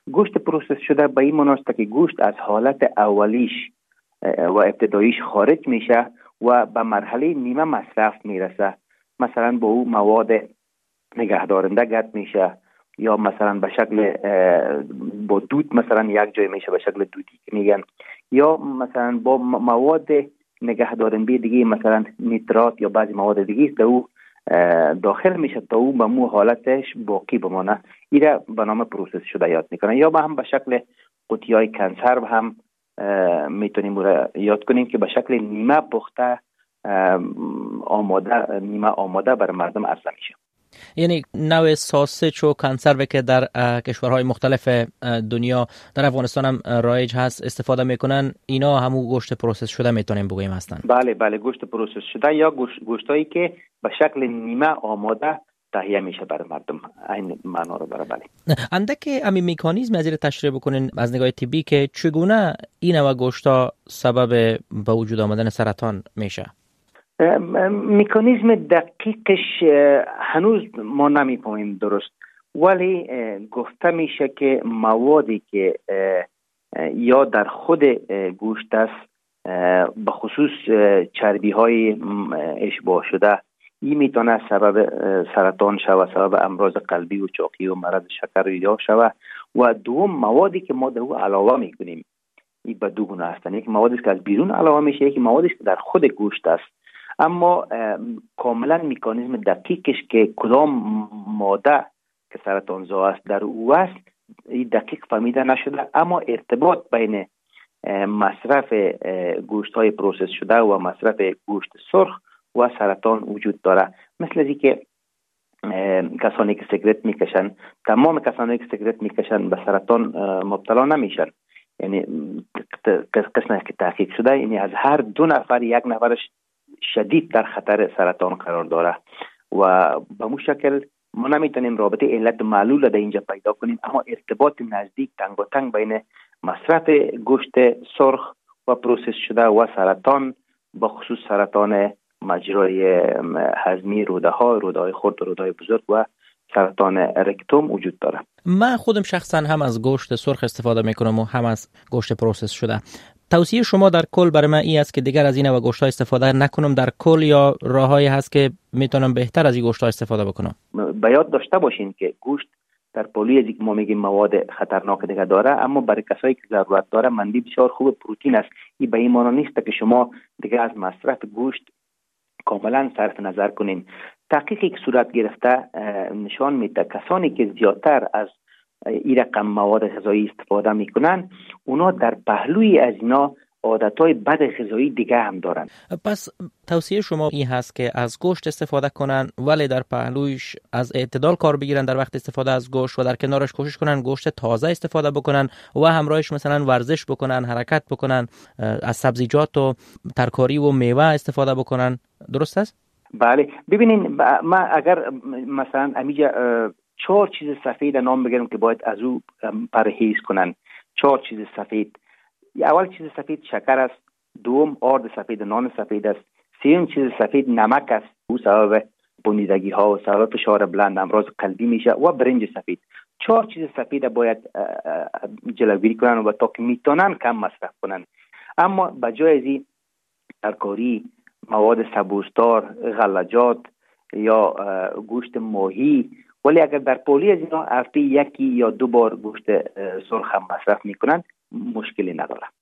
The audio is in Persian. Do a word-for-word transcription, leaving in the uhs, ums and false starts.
گوشت پروسس شده به این مناسبت که گوشت از حالت اولیش و ابتداییش خارج میشه و به مرحله نیمه مصرف میرسه. مثلا با او مواد نگهدارنده گرد میشه یا مثلا به شکل با دود مثلا یک جای میشه به شکل دودی که میگن، یا مثلا با مواد نگهدارنده دیگه مثلا نیترات یا بعضی مواد دیگه در او داخل میشه تا او به مو حالتش باقی بمانه. ایره به نام پروسس شده یاد میکنن. یا با هم به شکل قوطی های کنسرو هم میتونیم را یاد کنیم که به شکل نیمه پخته آماده نیمه آماده بر مردم عرضه میشه. یعنی نوع ساسج و کنسرو که در کشورهای مختلف دنیا، در افغانستان هم رایج هست، استفاده میکنن، اینا همون گوشت پروسس شده میتونیم بگوییم هستن؟ بله بله، گوشت پروسس شده یا گوشت گوشتایی که به شکل نیمه آماده تهیه میشه برای مردم، این معنا رو داره. بله. اندک همین مکانیزم از این تشریح بکنین از نگاه طبی که چگونه این نوع گوشتا سبب به وجود آمدن سرطان میشه؟ مکانیزم دقیقش هنوز ما نمی‌فهمیم درست، ولی گفته میشه که موادی که یا در خود گوشت است، به خصوص چربی های اشباع شده، این میتونه سبب سرطان شود، سبب امراض قلبی و چاقی و مرض شکر یا شود. و دوم موادی که ما در او علاوه میکنیم، این به دو گونه هستند. یک موادی که از بیرون علاوه میشه، یک موادی که در خود گوشت است. اما کاملا مکانیزم دقیقش که کدام ماده که سرطان زا است در او است، این دقیق فهمیده نشده. اما ارتباط بین مصرف گوشت های پروسس شده و مصرف گوشت سرخ و سرطان وجود داره. مثل از که کسانی که سیگرت میکشن، تمام کسانی که سیگرت میکشن به سرطان مبتلا نمیشن. یعنی قسمتی که تحقیق شده، یعنی از هر دو نفر یک نفرش شدید در خطر سرطان قرار داره. و به مو شکل ما نمیتونیم رابطه علت معلول در اینجا پیدا کنیم، اما ارتباط نزدیک تنگ و تنگ بین مصرف گوشت سرخ و پروسس شده و سرطان، به خصوص سرطان مجرای هضمی، روده ها، روده های خرد، روده های بزرگ و سرطان رکتوم وجود داره. من خودم شخصا هم از گوشت سرخ استفاده میکنم و هم از گوشت پروسس شده. توصیه شما در کل برای من این است که دیگر از این و گوشت ها استفاده نکنم در کل، یا راههایی هست که میتونم بهتر از این گوشت ها استفاده بکنم؟ به یاد داشته باشین که گوشت در پولی از که ما میگیم مواد خطرناک دیگه داره، اما برای کسایی که ضرورت داره منبع بسیار خوب پروتئین است. این به این معنی نیست که شما دیگه از مصرف گوشت کاملا صرف نظر کنین. تحقیقی که صورت گرفته نشان میده کسانی که زیادتر از این رقم مواد غذایی استفاده میکنن، اونا در پهلوی از اینا عادتهای بد غذایی دیگه هم دارن. پس توصیه شما این هست که از گوشت استفاده کنن، ولی در پهلویش از اعتدال کار بگیرن در وقت استفاده از گوشت، و در کنارش کوشش کنن گوشت تازه استفاده بکنن و همراهش مثلا ورزش بکنن، حرکت بکنن، از سبزیجات و ترکاری و میوه استفاده بکنن. درست است؟ بله. ببینین ما اگر مثلا امیجا چهار چیز سفید نام بگیرم که باید از او پرهیز کنن. چهار چیز سفید. اول چیز سفید شکر است، دوم آرد سفید، نان سفید است، سوم چیز سفید نمک است، او سبب بنیدگی ها و سبب فشار بلند، امراض قلبی میشه، و برنج سفید. چهار چیز سفید باید جلوگیری کنن و تا که میتونن کم مصرف کنن. اما بجای از این ترکاری، مواد سبوسدار، غلجات یا گوشت ماهی، ولی اگر در پولی از اینا هفته یکی یا دو بار گوشت سرخ هم مصرف میکنن مشکلی نداره.